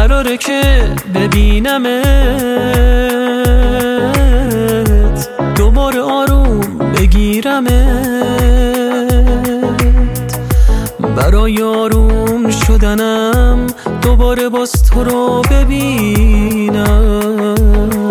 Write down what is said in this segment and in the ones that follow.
قراره که ببینمت، دوباره آروم بگیرمت، برای آروم شدنم دوباره باز تو رو ببینم.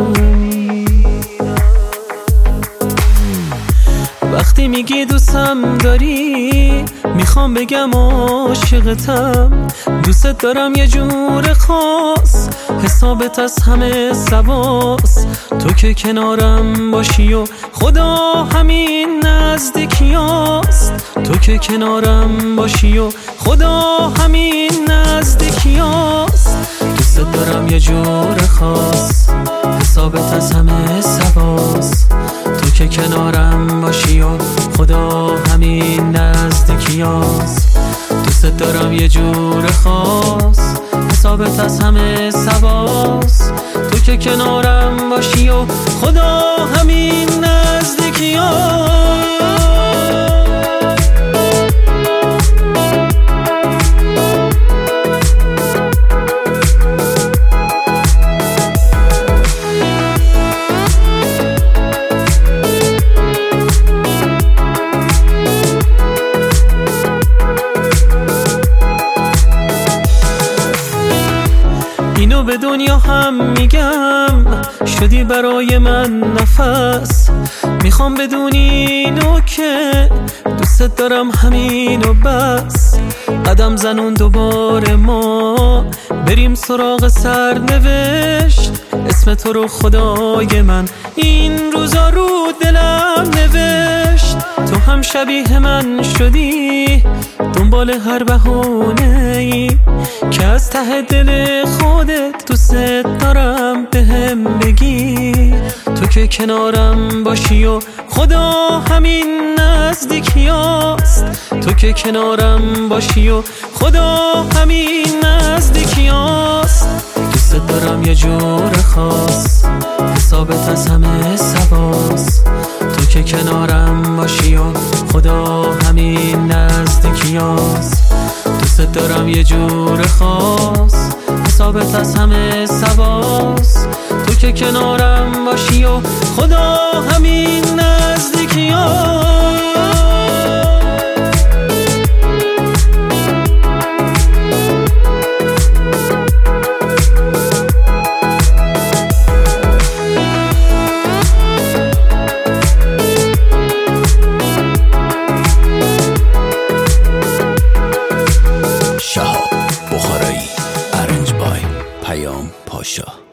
وقتی میگی دوستم داری، میخوام بگم عاشقتم، دوست دارم یه جور خاص، حسابت از همه سواس. تو که کنارم باشی و خدا همین نزدیکیاست، تو که کنارم باشی و خدا همین نزدیکیاست. دوست دارم یه جور خاص، حسابت از همه سواس. تو که کنارم باشی و خدا همین نزدیکیاست. دوست دارم یه جور خاص، حسابت از همه سواس. تو که کنارم باشی و خدا همین نزدیکیاست. اینو به دنیا هم میگم، شدی برای من نفس. میخوام بدونی اینو که دوست دارم همینو بس. قدم زنون دوباره ما بریم سراغ سرنوشت، اسم تو رو خدای من این روزا رو دلم نوشت. تو هم شبیه من شدی، دنبال هر بهونه‌ای که از ته دل خودت دوست دارم بهم بگی. تو که کنارم باشی و خدا همین نزدیکیاست، تو که کنارم باشی و خدا همین نزدیکیاست. دوست دارم یه جور خاص، حسابت از همه سواس. تو که کنارم باشی و خدا همین نزدیکیاست. دوست دارم یه جور خاص، حسابت از همه سواس. تو که کنارم باشی و خدا همین نزدیکیاست. شهاب بخارایی، ارنج بای پیام پاشا.